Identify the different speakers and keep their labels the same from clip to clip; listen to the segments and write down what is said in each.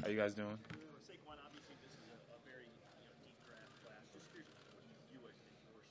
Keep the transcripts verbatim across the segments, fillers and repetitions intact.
Speaker 1: you guys doing?
Speaker 2: Saquon, obviously this is a, a very you know, deep draft class. Just curious what you view as your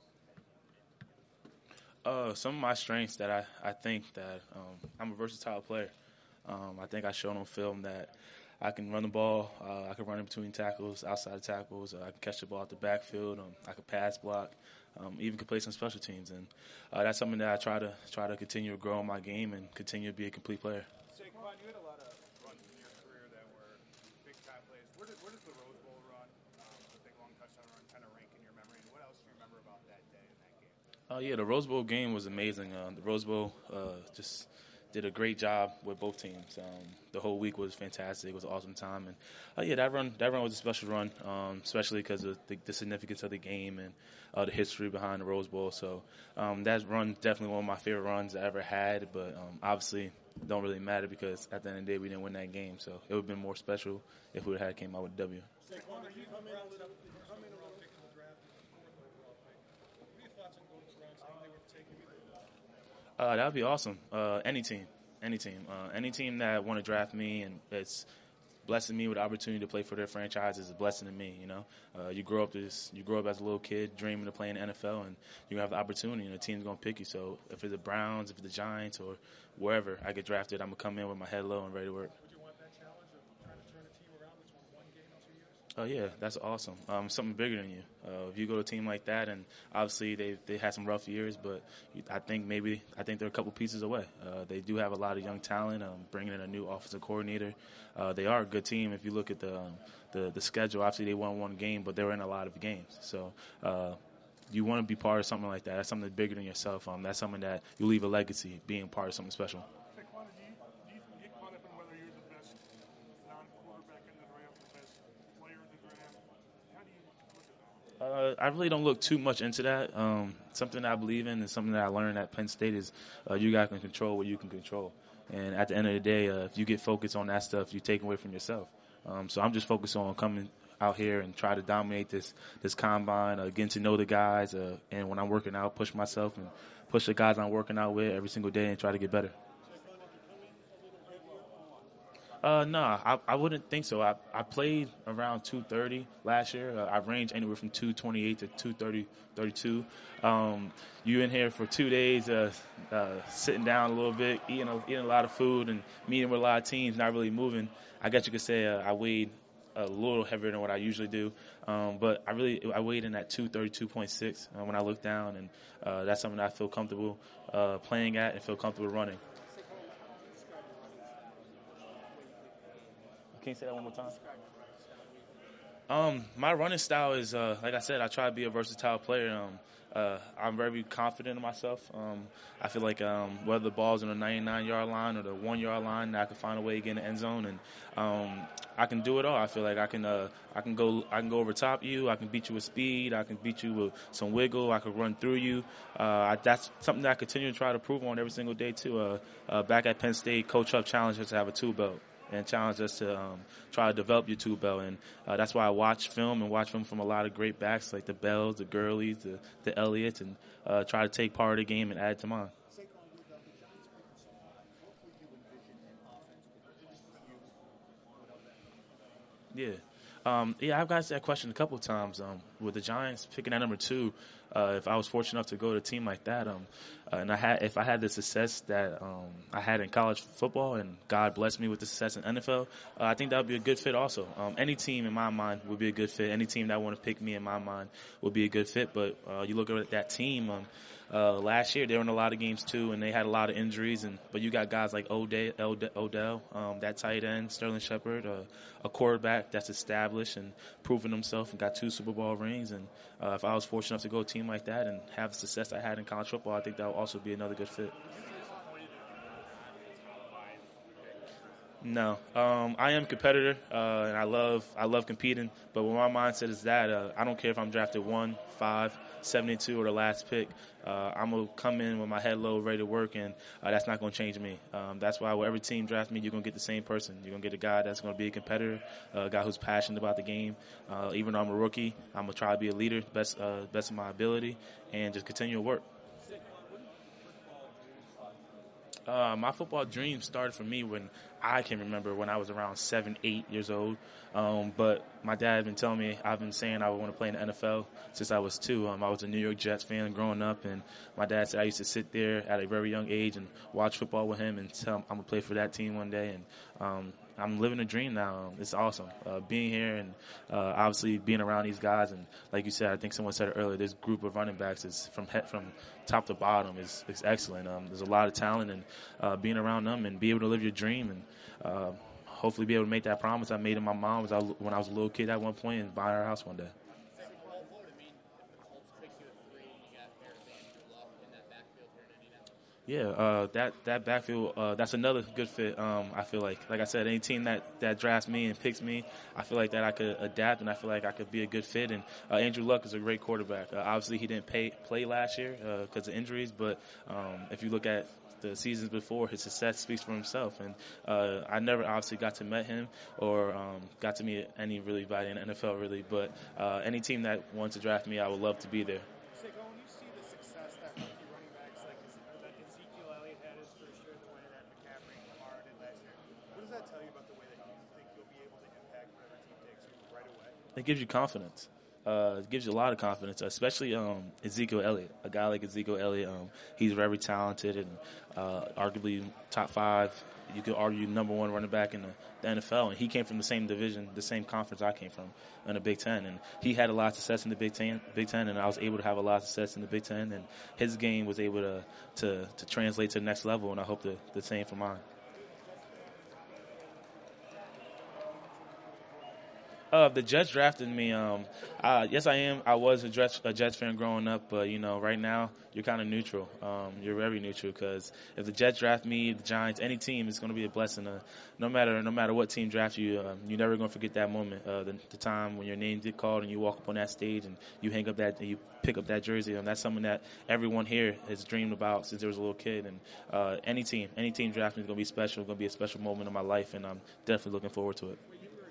Speaker 2: strengths.
Speaker 1: Uh, some of my strengths that I, I think that um, I'm a versatile player. Um, I think I showed on film that I can run the ball. Uh, I can run in between tackles, outside of tackles. Uh, I can catch the ball at the backfield. Um, I can pass block. Um, even can play some special teams, and uh, that's something that I try to try to continue to grow in my game and continue to be a complete player.
Speaker 3: Saquon, you had a lot of runs in your career that were big-time plays. Where, did, where does the Rose Bowl run, um, the big long touchdown run, kind of rank in your memory? And what else do you remember about that day and that game?
Speaker 1: Oh, yeah, the Rose Bowl game was amazing. Uh, the Rose Bowl uh, just did a great job with both teams. Um, the whole week was fantastic. It was an awesome time. And, uh, yeah, that run that run was a special run, um, especially because of the, the significance of the game and uh, the history behind the Rose Bowl. So um, that run definitely one of my favorite runs I ever had. But um, obviously don't really matter because at the end of the day we didn't win that game. So it would have been more special if we would have came out with a W.
Speaker 4: Saquon, are you coming in with a coming overall pick in the draft with the fourth overall pick? What are your thoughts on going to the Browns? How they were taking you?
Speaker 1: Uh, that would be awesome. Uh, any team, any team, uh, any team that want to draft me and it's blessing me with the opportunity to play for their franchise is a blessing to me. You know, uh, you grow up this, you grow up as a little kid dreaming of playing in the N F L, and you have the opportunity, and the team's gonna pick you. So if it's the Browns, if it's the Giants, or wherever I get drafted, I'm gonna come in with my head low and ready to work.
Speaker 4: Would you want that challenge of trying to turn a team around that's won one game in two years?
Speaker 1: Oh yeah, that's awesome. Um, something bigger than you. Uh, if you go to a team like that, and obviously they they had some rough years, but I think maybe I think they're a couple pieces away. Uh, they do have a lot of young talent. Um, bringing in a new offensive coordinator, uh, they are a good team. If you look at the um, the the schedule, obviously they won one game, but they were in a lot of games. So. Uh, you want to be part of something like that. That's something bigger than yourself. Um, that's something that you leave a legacy, being part of something special.
Speaker 3: Saquon, do you, do you get caught up in whether you're the best non-quarterback in the draft, the best player in the draft? How do you look at that?
Speaker 1: Uh, I really don't look too much into that. Um, something that I believe in and something that I learned at Penn State is uh, you guys can control what you can control. And at the end of the day, uh, if you get focused on that stuff, you take away from yourself. Um, so I'm just focused on coming out here and try to dominate this this combine, uh, getting to know the guys, uh, and when I'm working out, push myself and push the guys I'm working out with every single day and try to get better. Uh, no, I, I wouldn't think so. I, I played around two thirty last year. Uh, I ranged anywhere from two twenty-eight to two thirty, thirty-two. Um, you in here for two days, uh, uh, sitting down a little bit, eating a, eating a lot of food and meeting with a lot of teams, not really moving. I guess you could say uh, I weighed a little heavier than what I usually do, um, but I really I weighed in at two thirty-two point six uh, when I look down, and uh, that's something that I feel comfortable uh, playing at and feel comfortable running. Can you say that one more time? Um, my running style is, uh, like I said, I try to be a versatile player. Um, uh, I'm very confident in myself. Um, I feel like um, whether the ball's on the ninety-nine-yard line or the one-yard line, I can find a way to get in the end zone, and um, I can do it all. I feel like I can, uh, I can go, I can go over top you. I can beat you with speed. I can beat you with some wiggle. I can run through you. Uh, I, that's something that I continue to try to prove on every single day too. Uh, uh, back at Penn State, Coach Huff challenged us to have a two belt and challenge us to um, try to develop your two belt, and uh, that's why I watch film and watch film from a lot of great backs like the Bells, the Gurleys, the the Elliots, and uh, try to take part of the game and add it to mine. Yeah. Um, yeah, I've got that question a couple of times. Um, with the Giants picking at number two, uh, if I was fortunate enough to go to a team like that, um, uh, and I had, if I had the success that um, I had in college football, and God blessed me with the success in N F L, uh, I think that would be a good fit. Also, um, any team in my mind would be a good fit. Any team that want to pick me in my mind would be a good fit. But uh, you look at that team. Um, Uh, last year, they were in a lot of games, too, and they had a lot of injuries. And But you got guys like Odell, Odell um, that tight end, Sterling Shepard, uh, a quarterback that's established and proven himself and got two Super Bowl rings. And uh, if I was fortunate enough to go to a team like that and have the success I had in college football, I think that would also be another good fit. No, um, I am a competitor, uh, and I love I love competing. But when my mindset is that, uh, I don't care if I'm drafted one, five, seventy-two, or the last pick. Uh, I'm gonna come in with my head low, ready to work, and uh, that's not gonna change me. Um, that's why wherever team draft me, you're gonna get the same person. You're gonna get a guy that's gonna be a competitor, uh, a guy who's passionate about the game. Uh, even though I'm a rookie, I'm gonna try to be a leader, best uh, best of my ability, and just continue to work. Uh, my football dream started for me when I can remember, when I was around seven, eight years old. Um, but my dad had been telling me, I've been saying I would want to play in the N F L since I was two. Um, I was a New York Jets fan growing up, and my dad said I used to sit there at a very young age and watch football with him and tell him I'm going to play for that team one day. And um, I'm living a dream now. It's awesome uh, being here and uh, obviously being around these guys. And like you said, I think someone said it earlier, this group of running backs is from head, from top to bottom is, is excellent. Um, there's a lot of talent, and uh, being around them and be able to live your dream and uh, hopefully be able to make that promise I made to my mom was I, when I was a little kid at one point and buy her house one day. Yeah, uh, that that backfield, uh, that's another good fit. Um, I feel like, like I said, any team that, that drafts me and picks me, I feel like that I could adapt and I feel like I could be a good fit. And uh, Andrew Luck is a great quarterback. Uh, obviously, he didn't pay, play last year because uh, of injuries, but um, if you look at the seasons before, his success speaks for himself. And uh, I never obviously got to meet him or um, got to meet any really body in the N F L really, but uh, any team that wants to draft me, I would love to be there.
Speaker 3: Seiko, when you see the success that rookie running backs like that Ezekiel Elliott had his first year, the way that McCaffrey and Lamar did last year, what does that tell you about the way that you think you'll be able to impact whatever team takes you right away?
Speaker 1: It gives you confidence. Uh, it gives you a lot of confidence, especially um, Ezekiel Elliott. A guy like Ezekiel Elliott, um, he's very talented and uh, arguably top five. You could argue number one running back in the, the N F L, and he came from the same division, the same conference I came from in the Big Ten, and he had a lot of success in the Big Ten. Big Ten, and I was able to have a lot of success in the Big Ten, and his game was able to to, to translate to the next level, and I hope the, the same for mine. Uh, the Jets drafted me. Um, uh, yes, I am. I was a Jets, a Jets fan growing up, but you know, right now you're kind of neutral. Um, you're very neutral because if the Jets draft me, the Giants, any team, it's going to be a blessing. Uh, no matter no matter what team drafts you, uh, you're never going to forget that moment, uh, the, the time when your name get called and you walk up on that stage and you hang up that, and you pick up that jersey, and that's something that everyone here has dreamed about since they was a little kid. And uh, any team, any team draft me is going to be special. It's going to be a special moment in my life, and I'm definitely looking forward to it.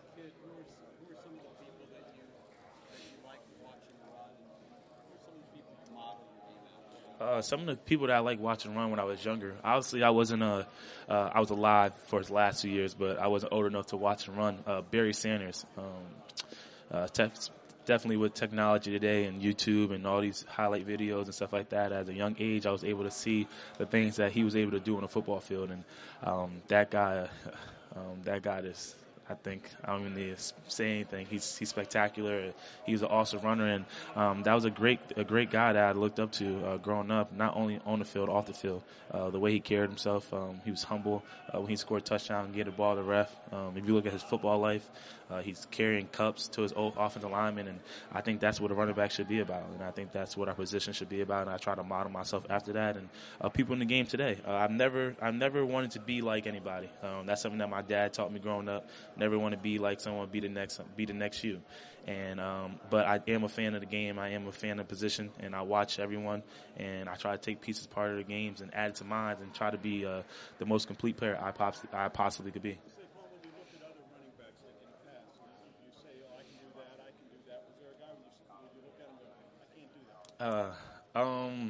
Speaker 1: Uh, some of the people that I like watching run when I was younger. Obviously, I wasn't uh, uh, I was alive for his last two years, but I wasn't old enough to watch him run. Uh, Barry Sanders, um, uh, te- definitely with technology today and YouTube and all these highlight videos and stuff like that. At a young age, I was able to see the things that he was able to do on a football field, and um, that guy, um, that guy is. I think I don't even need to say anything. He's he's spectacular. He was an awesome runner, and um, that was a great a great guy that I looked up to uh, growing up. Not only on the field, off the field, uh, the way he carried himself. Um, he was humble uh, when he scored a touchdown and gave the ball to the ref. Um, if you look at his football life, uh, he's carrying cups to his old offensive lineman, and I think that's what a running back should be about. And I think that's what our position should be about. And I try to model myself after that. And uh, people in the game today, uh, I've never I've never wanted to be like anybody. Um, that's something that my dad taught me growing up. Never want to be like someone, be the next, be the next you. And um, but I am a fan of the game. I am a fan of position, and I watch everyone, and I try to take pieces part of the games and add it to mine, and try to be uh, the most complete player I, pos- I possibly could be. Uh, um.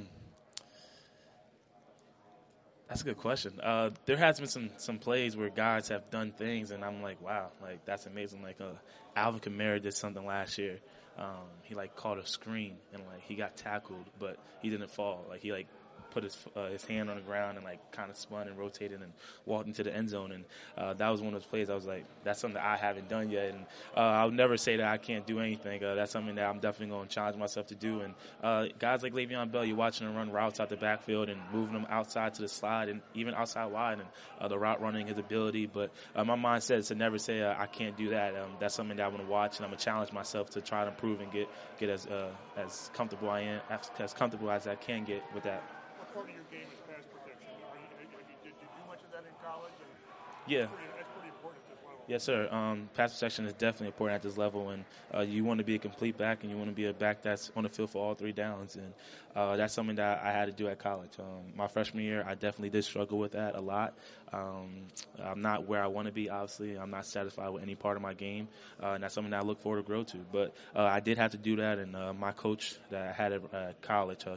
Speaker 1: That's a good question. Uh, there has been some, some plays where guys have done things, and I'm like, wow, like that's amazing. Like uh, Alvin Kamara did something last year. Um, he like caught a screen and like he got tackled, but he didn't fall. Like he like put his uh, his hand on the ground and like kind of spun and rotated and walked into the end zone. And uh, that was one of those plays I was like, that's something that I haven't done yet. And uh, I'll never say that I can't do anything. Uh, that's something that I'm definitely going to challenge myself to do. And uh, guys like Le'Veon Bell, you're watching them run routes out the backfield and moving them outside to the slide and even outside wide, and uh, the route running, his ability. But uh, my mindset is to never say uh, I can't do that. Um, that's something that I want to watch, and I'm going to challenge myself to try to improve and get get as uh, as comfortable I am as, as comfortable as I can get with that.
Speaker 3: What part of your game is pass protection? Are you, have you, did you do much of that in college? And
Speaker 1: Yeah.
Speaker 3: That's pretty, that's pretty important at this level.
Speaker 1: Yes, sir. Um, pass protection is definitely important at this level, and uh, you want to be a complete back, and you want to be a back that's on the field for all three downs, and uh, that's something that I had to do at college. Um, my freshman year, I definitely did struggle with that a lot. Um, I'm not where I want to be, obviously. I'm not satisfied with any part of my game, uh, and that's something that I look forward to grow to. But uh, I did have to do that, and uh, my coach that I had at uh, college, uh,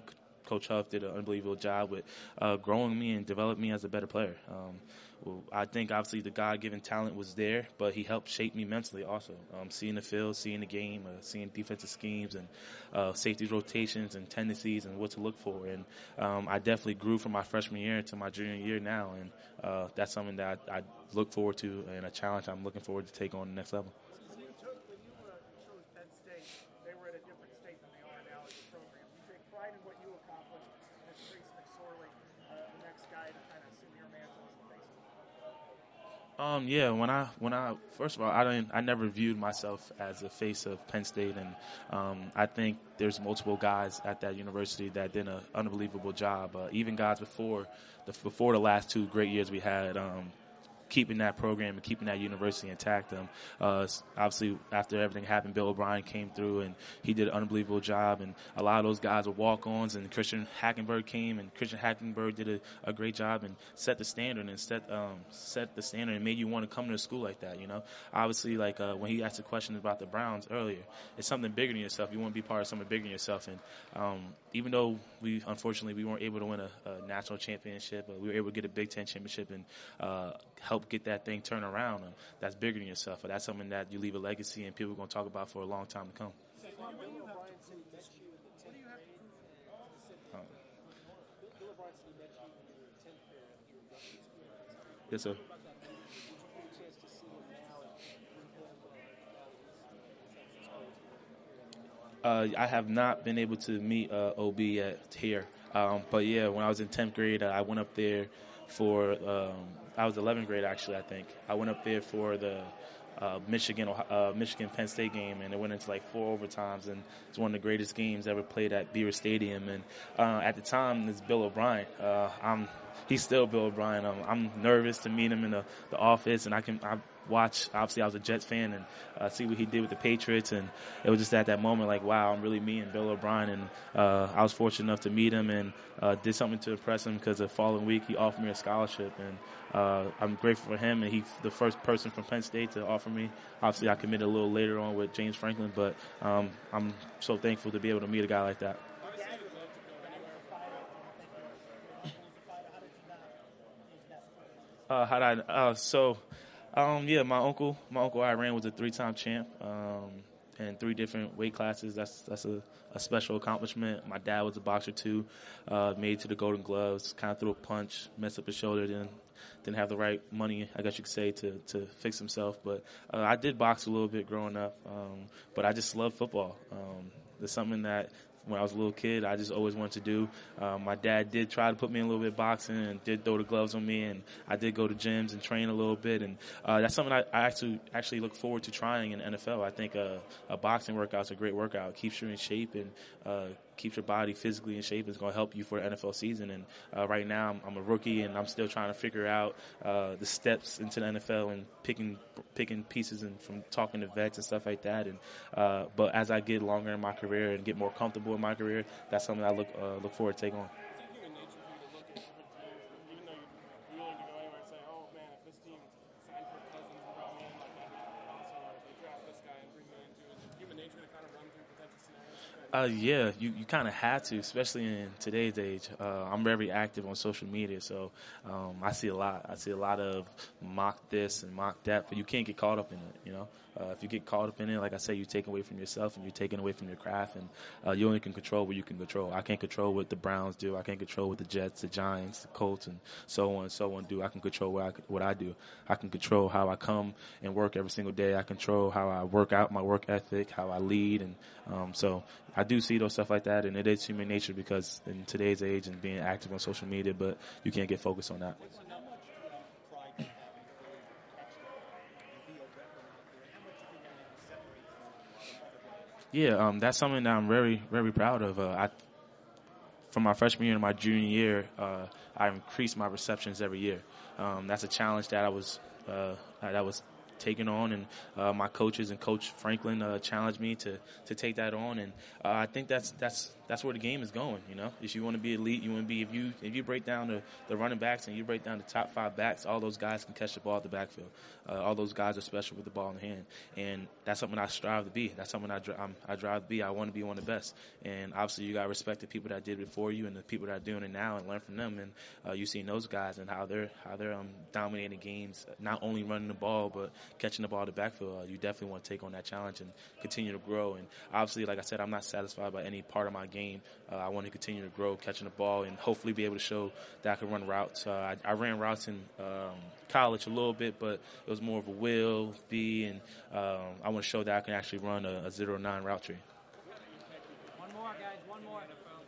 Speaker 1: Coach Huff did an unbelievable job with uh, growing me and developing me as a better player. Um, well, I think obviously the God-given talent was there, but he helped shape me mentally also. Um, seeing the field, seeing the game, uh, seeing defensive schemes and uh, safety rotations and tendencies and what to look for. And um, I definitely grew from my freshman year into my junior year now, and uh, that's something that I, I look forward to and a challenge I'm looking forward to take on the next level.
Speaker 3: When you took, when you uh, chose Penn State, they were at a different state than they are now as a program. You take pride in what you accomplished. As Trace McSorley, uh, the next guy to kind of assume your mantle as the face of the
Speaker 1: Um, yeah, when I when I first of all, I didn't I never viewed myself as a face of Penn State, and um, I think there's multiple guys at that university that did an unbelievable job. Uh, even guys before the before the last two great years we had. Um, keeping that program and keeping that university intact. Um, uh, obviously, after everything happened, Bill O'Brien came through, and he did an unbelievable job. And a lot of those guys were walk-ons, and Christian Hackenberg came, and Christian Hackenberg did a, a great job and set the standard and set um, set the standard and made you want to come to a school like that, you know. Obviously, like uh, when he asked the question about the Browns earlier, it's something bigger than yourself. You want to be part of something bigger than yourself. And um, even though we, unfortunately, we weren't able to win a, a national championship, but we were able to get a Big Ten championship and uh, help get that thing turned around. And that's bigger than yourself. But that's something that you leave a legacy and people are going to talk about for a long time to come. Um, yes, sir. Uh, I have not been able to meet uh, O B yet here. Um, but, yeah, when I was in tenth grade, I went up there for um, – I was eleventh grade, actually, I think. I went up there for the uh, Michigan uh, Michigan Penn State game, and it went into, like, four overtimes. And it's one of the greatest games ever played at Beaver Stadium. And uh, at the time, it's Bill O'Brien. Uh, I'm He's still Bill O'Brien. Um, I'm nervous to meet him in the, the office, and I can – I watch, obviously I was a Jets fan, and uh, see what he did with the Patriots, and it was just at that moment like, wow, I'm really meeting Bill O'Brien, and uh, I was fortunate enough to meet him and uh, did something to impress him because the following week he offered me a scholarship, and uh, I'm grateful for him, and he's the first person from Penn State to offer me. Obviously I committed a little later on with James Franklin, but um, I'm so thankful to be able to meet a guy like that. Uh, how did I, uh, so, um, yeah, my uncle, my uncle Iran was a three-time champ, um, in three different weight classes. That's that's a, a special accomplishment. My dad was a boxer too, uh, made it to the Golden Gloves, kind of threw a punch, messed up his shoulder, then didn't have the right money, I guess you could say, to, to fix himself. But uh, I did box a little bit growing up, um, but I just love football. Um, it's something that when I was a little kid, I just always wanted to do. Um, my dad did try to put me in a little bit of boxing and did throw the gloves on me, and I did go to gyms and train a little bit. And uh, that's something I, I actually actually look forward to trying in the N F L. I think uh, a boxing workout is a great workout. It keeps you in shape and uh, keeps your body physically in shape. It's going to help you for the N F L season. And uh, right now, I'm, I'm a rookie, and I'm still trying to figure out uh, the steps into the N F L and picking picking pieces and from talking to vets and stuff like that. And uh, but as I get longer in my career and get more comfortable in my career, that's something I look uh, look forward to take on.
Speaker 5: Is it human nature for you to look at different teams, even though you're willing to go anywhere and say, oh man, if this team signed Kirk Cousins and brought me in, like that'd be awesome, or if they draft this guy and bring me into it, is it human nature to kind of run through potential scenarios?
Speaker 1: Uh, yeah, you, you kind of have to, especially in today's age. Uh, I'm very active on social media, so um, I see a lot. I see a lot of mock this and mock that, but you can't get caught up in it, you know. Uh, if you get caught up in it, like I say, you take away from yourself and you're taking away from your craft, and uh, you only can control what you can control. I can't control what the Browns do. I can't control what the Jets, the Giants, the Colts, and so on and so on do. I can control what I, what I do. I can control how I come and work every single day. I control how I work out, my work ethic, how I lead, and um, so I do see those stuff like that, and it is human nature because in today's age and being active on social media, but you can't get focused on that. Yeah, um, that's something that I'm very, very proud of. Uh, I, from my freshman year to my junior year, uh, I increased my receptions every year. Um, that's a challenge that I was uh, that was taken on, and uh, my coaches and Coach Franklin uh, challenged me to to take that on, and uh, I think that's that's that's where the game is going. You know, if you want to be elite, you want to be if you if you break down the, the running backs and you break down the top five backs, all those guys can catch the ball at the backfield. Uh, all those guys are special with the ball in hand, and that's something I strive to be. That's something I dri- I'm, I drive to be. I want to be one of the best, and obviously you got to respect the people that did before you and the people that are doing it now, and learn from them. And uh, you seen those guys and how they're how they're um, dominating games, not only running the ball but catching the ball at the backfield. Uh, you definitely want to take on that challenge and continue to grow. And obviously, like I said, I'm not satisfied by any part of my game. Uh, I want to continue to grow, catching the ball, and hopefully be able to show that I can run routes. Uh, I, I ran routes in um, college a little bit, but it was more of a will be, and um, I want to show that I can actually run a, a zero nine route tree.
Speaker 6: One more, guys. One more.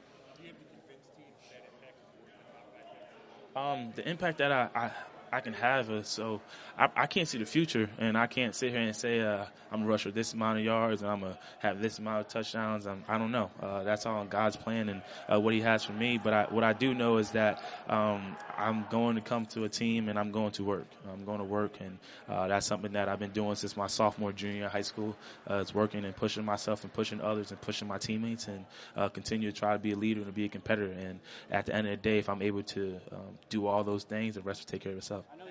Speaker 1: Um, the impact that I, I, I can have is so I, I can't see the future, and I can't sit here and say uh, I'm gonna rush for this amount of yards and I'm gonna have this amount of touchdowns. I'm, I don't know. Uh, that's all God's plan and uh, what He has for me. But I, what I do know is that um, I'm going to come to a team and I'm going to work. I'm going to work, and uh, that's something that I've been doing since my sophomore, junior high school. Uh, it's working and pushing myself and pushing others and pushing my teammates, and uh, continue to try to be a leader and to be a competitor. And at the end of the day, if I'm able to um, do all those things, the rest will take care of itself.